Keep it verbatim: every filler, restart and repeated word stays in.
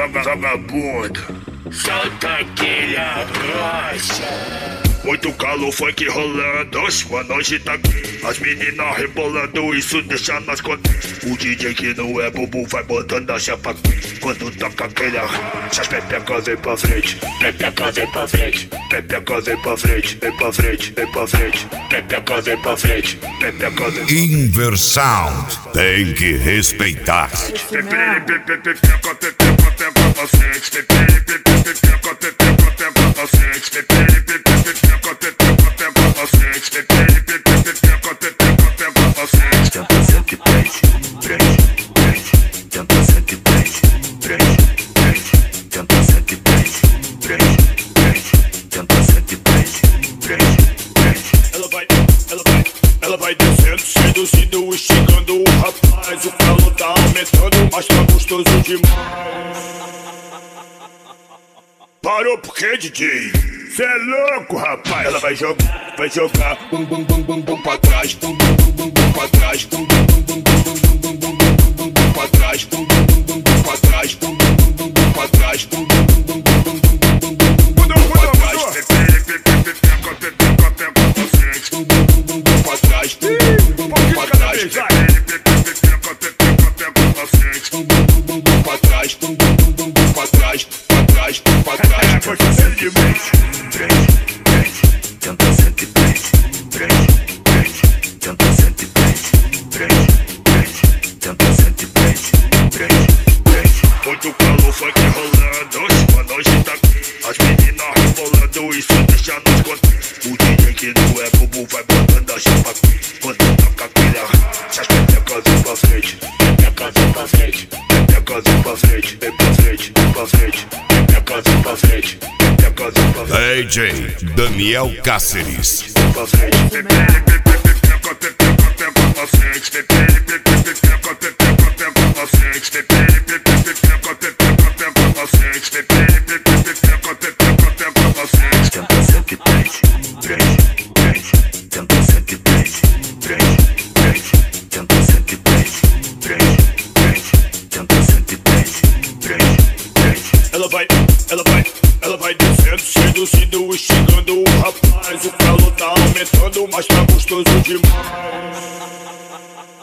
vagabundo, solta aquele arrocha. Muito calor, funk rolando, sua noite tá aqui. As meninas rebolando, isso deixa nós contentes. O D J que não é bobo vai botando a chapa aqui. Quando toca aquele arrocha, as pepecas vem pra frente, pepecas vem pra frente, pepecas vem pra frente, vem pra frente, vem pra frente, pepecas vem pra frente, pepecas vem pra frente. Inversound, tem que respeitar. Tenta ser que prende, prende, prende. Tenta ser que prende, prende, prende. Tenta ser que prende, prende, prende. Tenta ser que prende, prende, prende. Ela vai, ela vai, ela vai descendo, seduzindo, esticando o rapaz. O calor tá aumentando, mas tá gostoso demais. Parou por quê, D J? Cê é louco, rapaz. Ela vai jogar, vai jogar bum bum bum bum bum pra trás, bum bum bum bum bum pra trás, bum bum bum bum bum bum bum bum bum bum pra trás, bum bum bum bum bum pra trás, bum bum bum bum bum pra trás, bum bum bum bum bum bum bum bum bum bum pra trás, bum bum bum bum bum pra trás, bum bum bum bum pra trás, bum bum bum bum bum pra trás, bum bum bum bum bum pra trás, pra trás, pra trás. Tenta ser que prende, prende, prende. Tenta ser que prende, prende, prende. Tenta ser que prende, prende, prende. Tenta ser que prende, prende, prende. Muito calor, funk rolando, sua noite tá aqui. As meninas rebolando, isso deixa nós contentes. O D J que não é bobo vai botando a chapa aqui. Quando toca aquele arrocha, as pepecas vem pra frente, pepecas vem pra frente, pepecas vem pra frente, vem pra frente, vem pra frente, pepecas vem pra frente, pepecas vem pra frente. D J Daniel Cáceres. Vem pra frente, pepeca, pepeca, pepeca pra frente, pepeca, pepeca, pepeca pra frente, pepeca, pepeca, pepeca pra frente, pepeca, pepeca, pepeca pra frente. Tenta ser que prende, prende, prende. Tenta ser que prende, prende, prende. Tenta ser que prende, prende, prende. Tenta ser que prende, prende, prende. Ela vai, ela vai, ela vai descendo, seduzindo, esticando o rapaz. O calor tá aumentando, mas tá gostoso demais.